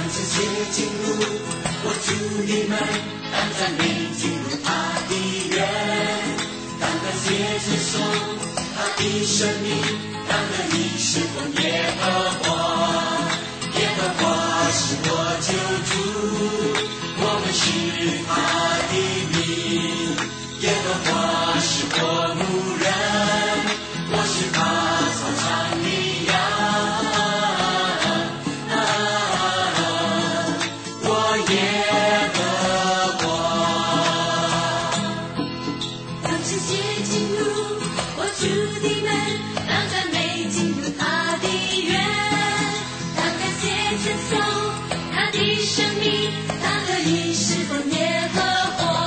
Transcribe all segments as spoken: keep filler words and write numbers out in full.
这些进入我主的门，当赞美进入他的园，当感谢称颂他的生命，当得以侍奉耶和华。耶和华是我救主，我们是他的名。耶和华是我牧人，我是他草场的羊。我耶和华。 当世界进入我主的门，当赞美进入他的园，当感谢称颂他的生命，当得以侍奉耶和华。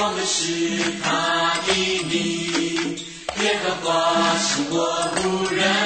是他的名，耶和华是我牧人，